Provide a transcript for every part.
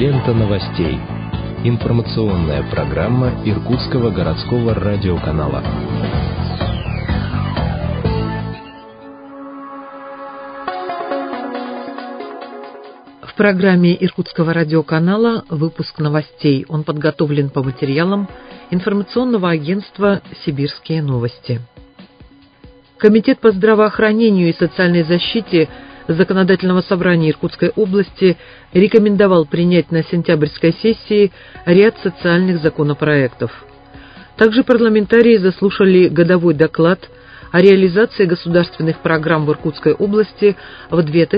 Лента новостей. Информационная программа Иркутского городского радиоканала. В программе Иркутского радиоканала выпуск новостей. Он подготовлен по материалам информационного агентства «Сибирские новости». Комитет по здравоохранению и социальной защите Законодательного собрания Иркутской области рекомендовал принять на сентябрьской сессии ряд социальных законопроектов. Также парламентарии заслушали годовой доклад о реализации государственных программ в Иркутской области в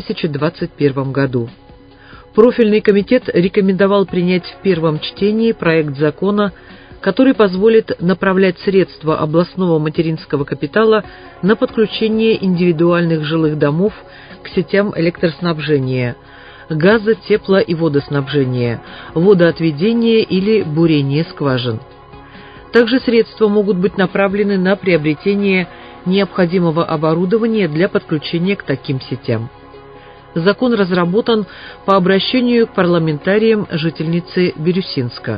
2021 году. Профильный комитет рекомендовал принять в первом чтении проект закона, который позволит направлять средства областного материнского капитала на подключение индивидуальных жилых домов к сетям электроснабжения, газа, тепла и водоснабжения, водоотведения или бурения скважин. Также средства могут быть направлены на приобретение необходимого оборудования для подключения к таким сетям. Закон разработан по обращению к парламентариям жительницы Бирюсинска.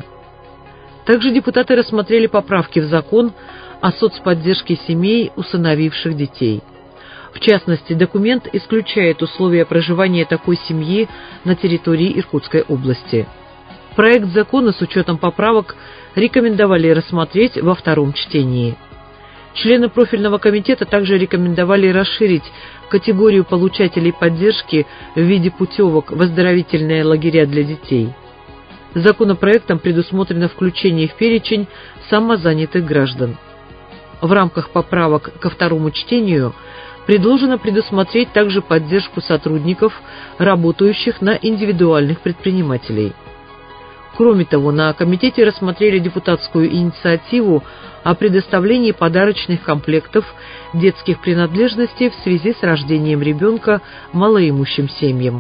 Также депутаты рассмотрели поправки в закон о соцподдержке семей, усыновивших детей. В частности, документ исключает условия проживания такой семьи на территории Иркутской области. Проект закона с учетом поправок рекомендовали рассмотреть во втором чтении. Члены профильного комитета также рекомендовали расширить категорию получателей поддержки в виде путевок в оздоровительные лагеря для детей. Законопроектом предусмотрено включение в перечень самозанятых граждан. В рамках поправок ко второму чтению предложено предусмотреть также поддержку сотрудников, работающих на индивидуальных предпринимателей. Кроме того, на комитете рассмотрели депутатскую инициативу о предоставлении подарочных комплектов детских принадлежностей в связи с рождением ребенка малоимущим семьям.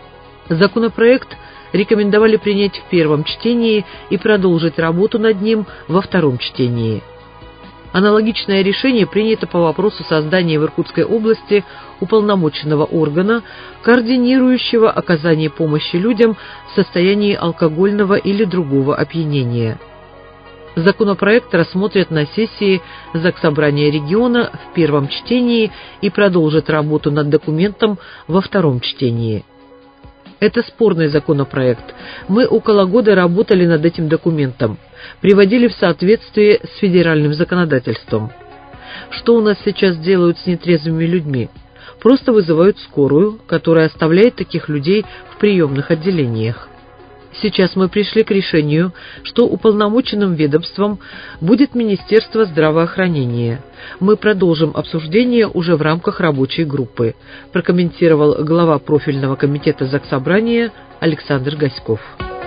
Законопроект рекомендовали принять в первом чтении и продолжить работу над ним во втором чтении. Аналогичное решение принято по вопросу создания в Иркутской области уполномоченного органа, координирующего оказание помощи людям в состоянии алкогольного или другого опьянения. Законопроект рассмотрят на сессии Заксобрания региона в первом чтении и продолжат работу над документом во втором чтении. Это спорный законопроект. Мы около года работали над этим документом, приводили в соответствие с федеральным законодательством. Что у нас сейчас делают с нетрезвыми людьми? Просто вызывают скорую, которая оставляет таких людей в приемных отделениях. Сейчас мы пришли к решению, что уполномоченным ведомством будет Министерство здравоохранения. Мы продолжим обсуждение уже в рамках рабочей группы, прокомментировал глава профильного комитета Заксобрания Александр Гаськов.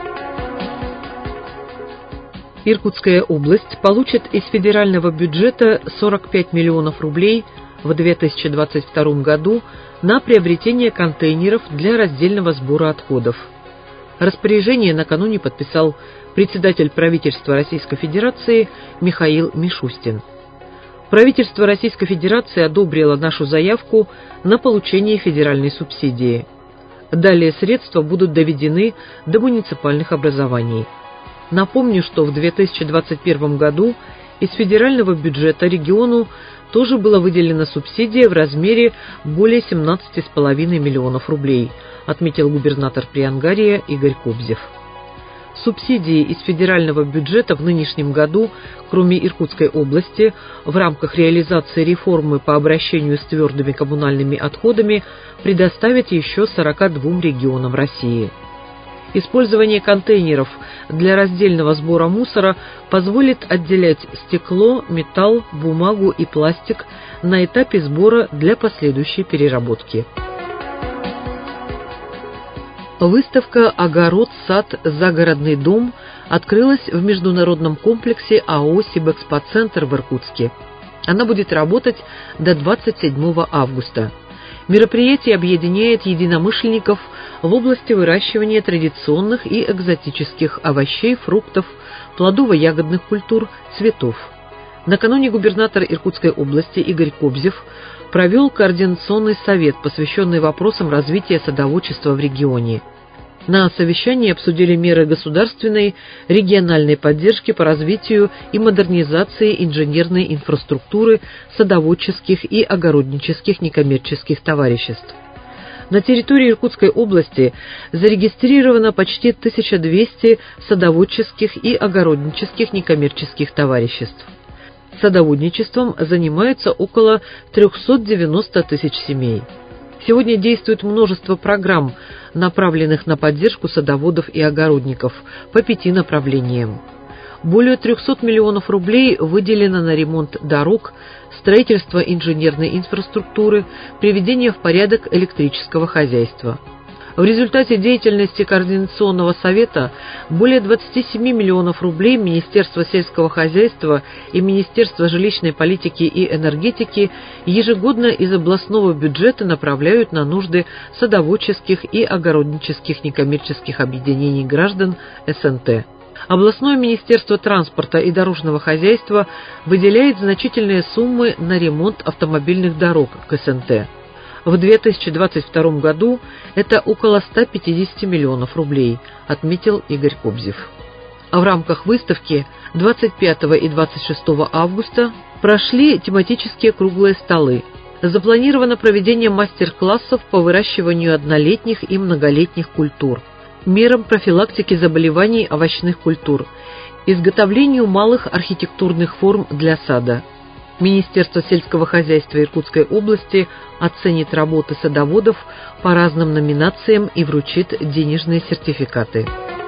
Иркутская область получит из федерального бюджета 45 миллионов рублей в 2022 году на приобретение контейнеров для раздельного сбора отходов. Распоряжение накануне подписал председатель правительства Российской Федерации Михаил Мишустин. Правительство Российской Федерации одобрило нашу заявку на получение федеральной субсидии. Далее средства будут доведены до муниципальных образований. Напомню, что в 2021 году из федерального бюджета региону тоже была выделена субсидия в размере более 17,5 миллионов рублей, отметил губернатор Приангария Игорь Кобзев. Субсидии из федерального бюджета в нынешнем году, кроме Иркутской области, в рамках реализации реформы по обращению с твердыми коммунальными отходами предоставят еще 42 регионам России. Использование контейнеров для раздельного сбора мусора позволит отделять стекло, металл, бумагу и пластик на этапе сбора для последующей переработки. Выставка «Огород, сад, загородный дом» открылась в международном комплексе АО «Сибэкспоцентр» в Иркутске. Она будет работать до 27 августа. Мероприятие объединяет единомышленников в области выращивания традиционных и экзотических овощей, фруктов, плодово-ягодных культур, цветов. Накануне губернатор Иркутской области Игорь Кобзев провел координационный совет, посвященный вопросам развития садоводчества в регионе. На совещании обсудили меры государственной, региональной поддержки по развитию и модернизации инженерной инфраструктуры садоводческих и огороднических некоммерческих товариществ. На территории Иркутской области зарегистрировано почти 1200 садоводческих и огороднических некоммерческих товариществ. Садоводничеством занимаются около 390 тысяч семей. Сегодня действует множество программ, направленных на поддержку садоводов и огородников по 5 направлениям. Более 300 миллионов рублей выделено на ремонт дорог, строительство инженерной инфраструктуры, приведение в порядок электрического хозяйства. В результате деятельности Координационного совета более 27 миллионов рублей Министерство сельского хозяйства и Министерство жилищной политики и энергетики ежегодно из областного бюджета направляют на нужды садоводческих и огороднических некоммерческих объединений граждан СНТ. Областное министерство транспорта и дорожного хозяйства выделяет значительные суммы на ремонт автомобильных дорог к СНТ. В 2022 году это около 150 миллионов рублей, отметил Игорь Кобзев. В рамках выставки 25 и 26 августа прошли тематические круглые столы. Запланировано проведение мастер-классов по выращиванию однолетних и многолетних культур, мерам профилактики заболеваний овощных культур, изготовлению малых архитектурных форм для сада. Министерство сельского хозяйства Иркутской области оценит работы садоводов по разным номинациям и вручит денежные сертификаты.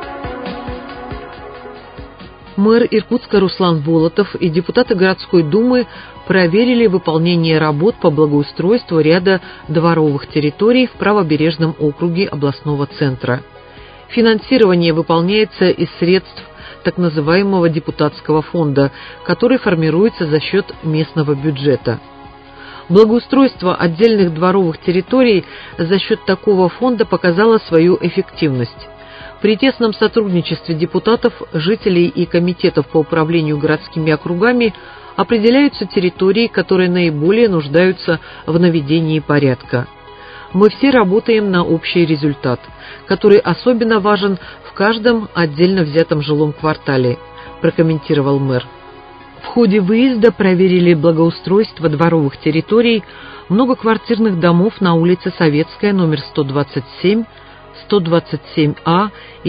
Мэр Иркутска Руслан Болотов и депутаты городской думы проверили выполнение работ по благоустройству ряда дворовых территорий в правобережном округе областного центра. Финансирование выполняется из средств так называемого депутатского фонда, который формируется за счет местного бюджета. Благоустройство отдельных дворовых территорий за счет такого фонда показало свою эффективность. При тесном сотрудничестве депутатов, жителей и комитетов по управлению городскими округами определяются территории, которые наиболее нуждаются в наведении порядка. Мы все работаем на общий результат, который особенно важен в каждом отдельно взятом жилом квартале, прокомментировал мэр. В ходе выезда проверили благоустройство дворовых территорий многоквартирных домов на улице Советская, номер 127, 127А и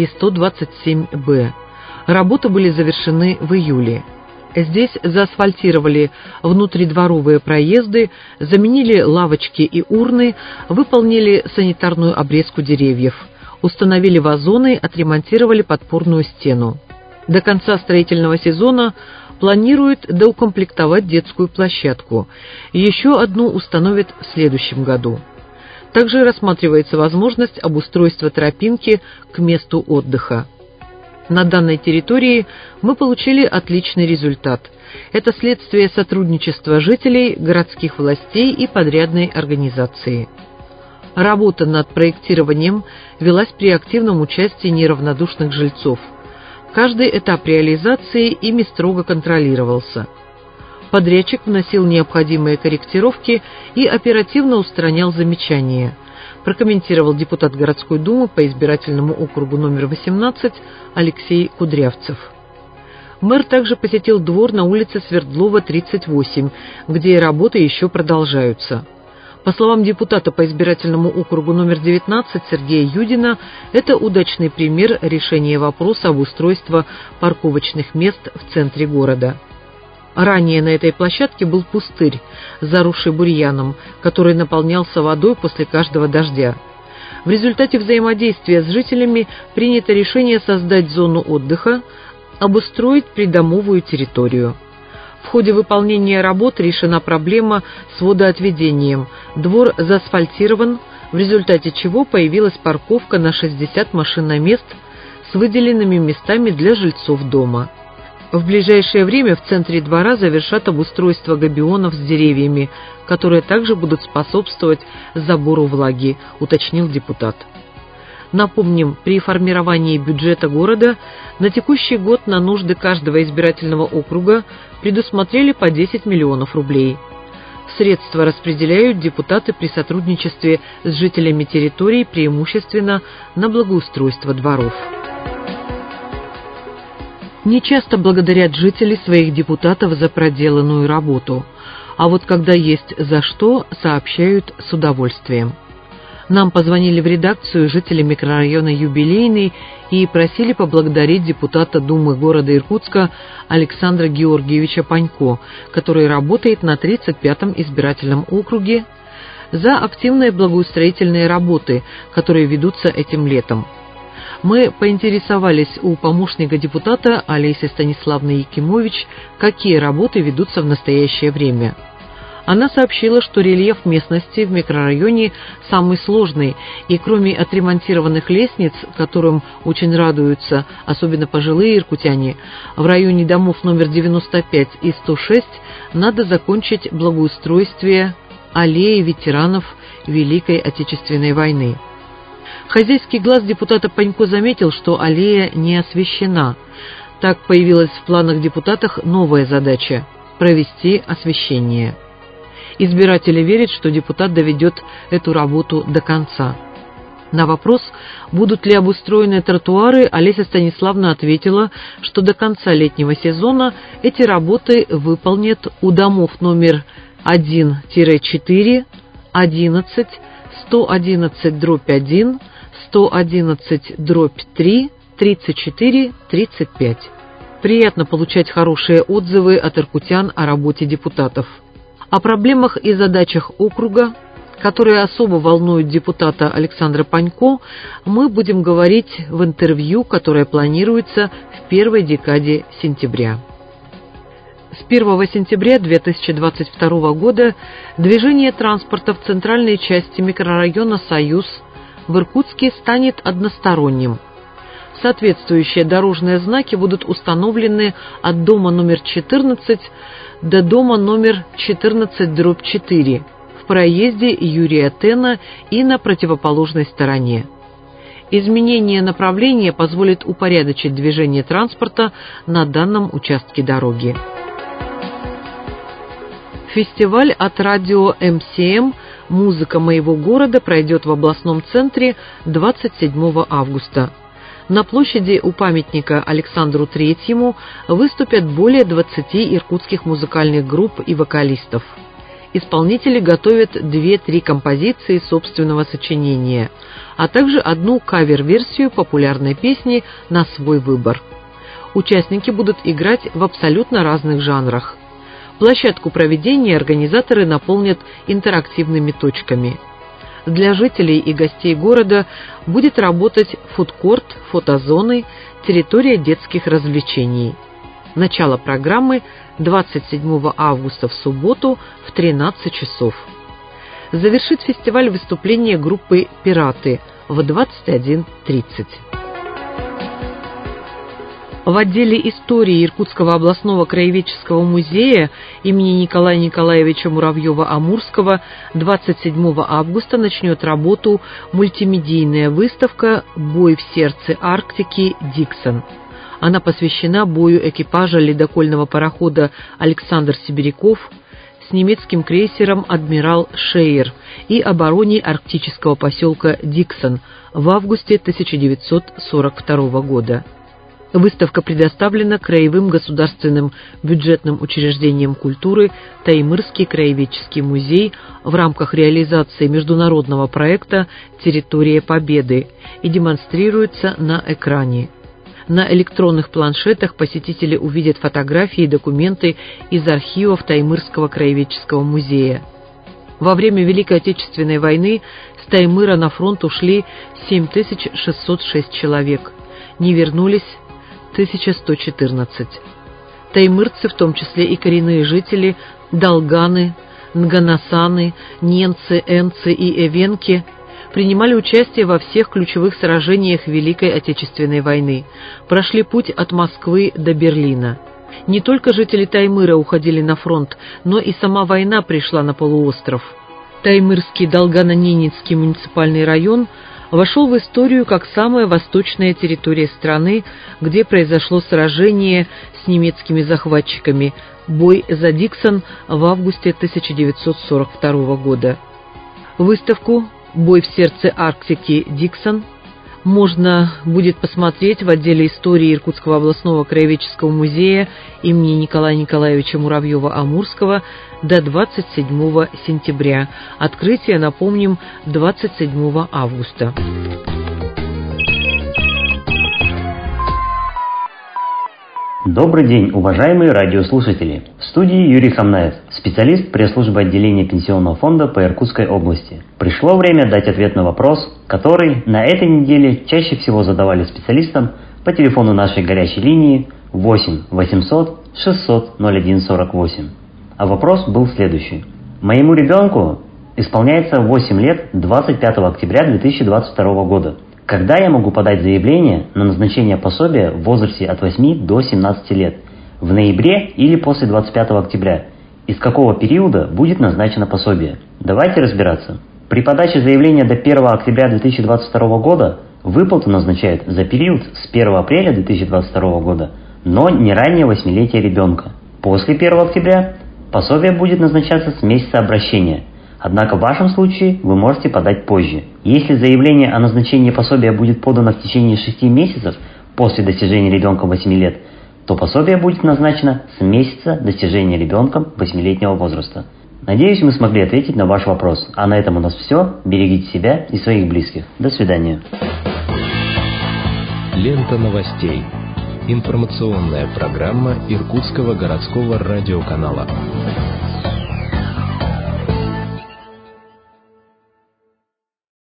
127Б. Работы были завершены в июле. Здесь заасфальтировали внутридворовые проезды, заменили лавочки и урны, выполнили санитарную обрезку деревьев, установили вазоны, отремонтировали подпорную стену. До конца строительного сезона планируют доукомплектовать детскую площадку. Еще одну установят в следующем году. Также рассматривается возможность обустройства тропинки к месту отдыха. На данной территории мы получили отличный результат. Это следствие сотрудничества жителей, городских властей и подрядной организации. Работа над проектированием велась при активном участии неравнодушных жильцов. Каждый этап реализации ими строго контролировался. Подрядчик вносил необходимые корректировки и оперативно устранял замечания, прокомментировал депутат городской думы по избирательному округу номер 18 Алексей Кудрявцев. Мэр также посетил двор на улице Свердлова, 38, где работы еще продолжаются. По словам депутата по избирательному округу номер 19 Сергея Юдина, это удачный пример решения вопроса об устройстве парковочных мест в центре города. Ранее на этой площадке был пустырь, заросший бурьяном, который наполнялся водой после каждого дождя. В результате взаимодействия с жителями принято решение создать зону отдыха, обустроить придомовую территорию. В ходе выполнения работ решена проблема с водоотведением. Двор заасфальтирован, в результате чего появилась парковка на 60 машиномест с выделенными местами для жильцов дома. В ближайшее время в центре двора завершат обустройство габионов с деревьями, которые также будут способствовать забору влаги, уточнил депутат. Напомним, при формировании бюджета города на текущий год на нужды каждого избирательного округа предусмотрели по 10 миллионов рублей. средства распределяют депутаты при сотрудничестве с жителями территорий, преимущественно на благоустройство дворов. Нечасто благодарят жители своих депутатов за проделанную работу, а вот когда есть за что, сообщают с удовольствием. Нам позвонили в редакцию жители микрорайона Юбилейный и просили поблагодарить депутата Думы города Иркутска Александра Георгиевича Панько, который работает на 35-м избирательном округе, за активные благоустроительные работы, которые ведутся этим летом. Мы поинтересовались у помощника депутата Олеси Станиславны Якимович, какие работы ведутся в настоящее время. Она сообщила, что рельеф местности в микрорайоне самый сложный, и кроме отремонтированных лестниц, которым очень радуются, особенно пожилые иркутяне, в районе домов номер 95 и 106 надо закончить благоустройство аллеи ветеранов Великой Отечественной войны. Хозяйский глаз депутата Панько заметил, что аллея не освещена. Так появилась в планах депутатов новая задача – провести освещение. Избиратели верят, что депутат доведет эту работу до конца. На вопрос, будут ли обустроены тротуары, Олеся Станиславна ответила, что до конца летнего сезона эти работы выполнят у домов номер 1-4, 11, 111/1, 111/3, 34, 35. Приятно получать хорошие отзывы от иркутян о работе депутатов. О проблемах и задачах округа, которые особо волнуют депутата Александра Панько, мы будем говорить в интервью, которое планируется в первой декаде сентября. С 1 сентября 2022 года движение транспорта в центральной части микрорайона «Союз» в Иркутске станет односторонним. Соответствующие дорожные знаки будут установлены от дома номер 14 до дома номер 14/4 в проезде Юрия Тена и на противоположной стороне. Изменение направления позволит упорядочить движение транспорта на данном участке дороги. Фестиваль от радио МСМ «Музыка моего города» пройдет в областном центре 27 августа. На площади у памятника Александру Третьему выступят более 20 иркутских музыкальных групп и вокалистов. Исполнители готовят 2-3 композиции собственного сочинения, а также одну кавер-версию популярной песни на свой выбор. Участники будут играть в абсолютно разных жанрах. Площадку проведения организаторы наполнят интерактивными точками. Для жителей и гостей города будет работать фудкорт, фотозоны, территория детских развлечений. Начало программы 27 августа в субботу в 13 часов. Завершит фестиваль выступление группы «Пираты» в 21:30. В отделе истории Иркутского областного краеведческого музея имени Николая Николаевича Муравьева-Амурского 27 августа начнет работу мультимедийная выставка «Бой в сердце Арктики. Диксон». Она посвящена бою экипажа ледокольного парохода «Александр Сибиряков» с немецким крейсером «Адмирал Шейер» и обороне арктического поселка Диксон в августе 1942 года. Выставка предоставлена Краевым государственным бюджетным учреждением культуры Таймырский краеведческий музей в рамках реализации международного проекта «Территория Победы» и демонстрируется на экране. На электронных планшетах посетители увидят фотографии и документы из архивов Таймырского краеведческого музея. Во время Великой Отечественной войны с Таймыра на фронт ушли 7606 человек, не вернулись 1114. Таймырцы, в том числе и коренные жители, долганы, нганасаны, ненцы, энцы и эвенки, принимали участие во всех ключевых сражениях Великой Отечественной войны, прошли путь от Москвы до Берлина. Не только жители Таймыра уходили на фронт, но и сама война пришла на полуостров. Таймырский Долгано-Ненецкий муниципальный район вошел в историю как самая восточная территория страны, где произошло сражение с немецкими захватчиками «Бой за Диксон» в августе 1942 года. Выставку «Бой в сердце Арктики. Диксон» можно будет посмотреть в отделе истории Иркутского областного краеведческого музея имени Николая Николаевича Муравьева-Амурского до 27 сентября. Открытие, напомним, 27 августа. Добрый день, уважаемые радиослушатели! В студии Юрий Хамнаев, специалист пресс-службы отделения Пенсионного фонда по Иркутской области. Пришло время дать ответ на вопрос, который на этой неделе чаще всего задавали специалистам по телефону нашей горячей линии 8 800 600 0148. А вопрос был следующий. Моему ребенку исполняется 8 лет 25 октября 2022 года. Когда я могу подать заявление на назначение пособия в возрасте от 8 до 17 лет? В ноябре или после 25 октября? Из какого периода будет назначено пособие? Давайте разбираться. При подаче заявления до 1 октября 2022 года выплату назначают за период с 1 апреля 2022 года, но не ранее 8-летия ребенка. После 1 октября пособие будет назначаться с месяца обращения. Однако в вашем случае вы можете подать позже. Если заявление о назначении пособия будет подано в течение 6 месяцев после достижения ребенком 8 лет, то пособие будет назначено с месяца достижения ребенком 8-летнего возраста. Надеюсь, мы смогли ответить на ваш вопрос. А на этом у нас все. Берегите себя и своих близких. До свидания. Лента новостей. Информационная программа Иркутского городского радиоканала.